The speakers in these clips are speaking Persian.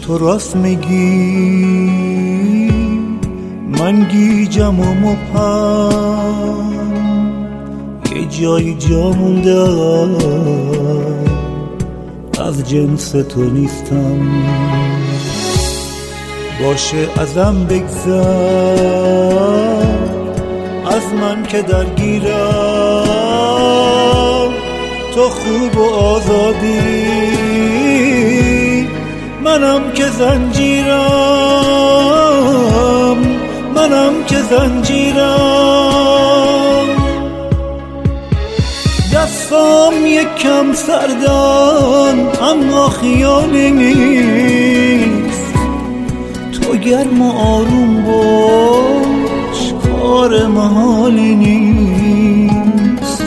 تو راست میگی من گیجم و مبهم، یه جایی جا موندم از جنس تو نیستم. باشه ازم بگذر، از من که درگیرم، تو خوب و آزادی، منم که زنجیرم، منم که زنجیرم. دستام یکم سردن اما خیالی نیست، تو گرم و آروم باش کار محالی نیست.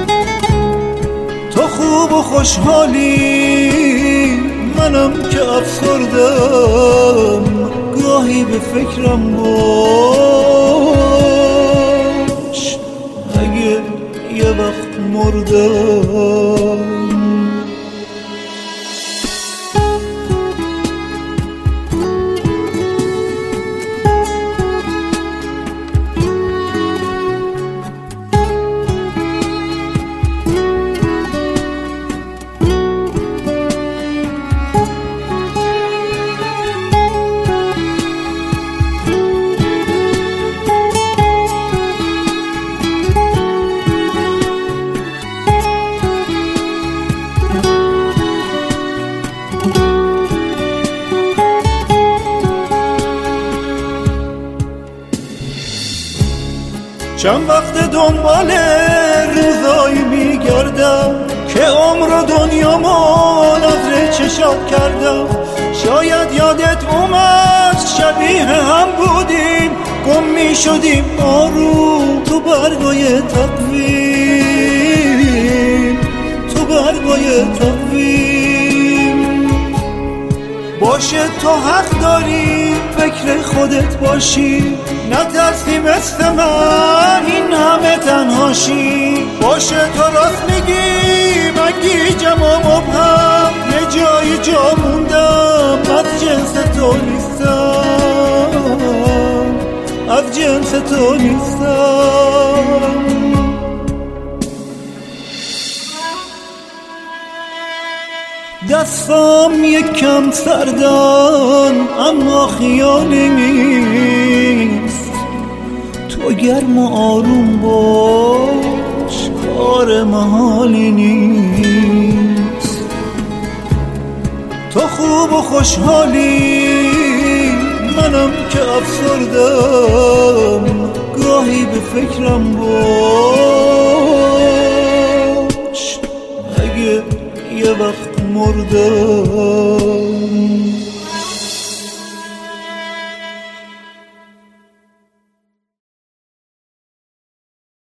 تو خوب و خوشحالی، منم که افسردم، گاهی به فکرم باش اگه یه وقت مردم. چند وقت دنبال روزایی میگردم که عمر و دنیامو نظر چشات کردم. شاید یادت اومد شبیه هم بودیم، گم میشدیم آروم تو برگای تقویم، تو برگای تقویم. باشه تو حق داری فکر خودت باشی، نترسی مثل من این همه تنهاشی. باشه تو راست میگی من گیجم و مبهم، یه جایی جا موندم از جنس تو نیستم، از جنس تو نیستم. دستام یکم سردن اما خیالی نیست، تو گرم و آروم باش کار محالی نیست. تو خوب و خوشحالی، منم که افسردم، گاهی به فکرم باش اگه یه وقت مردم.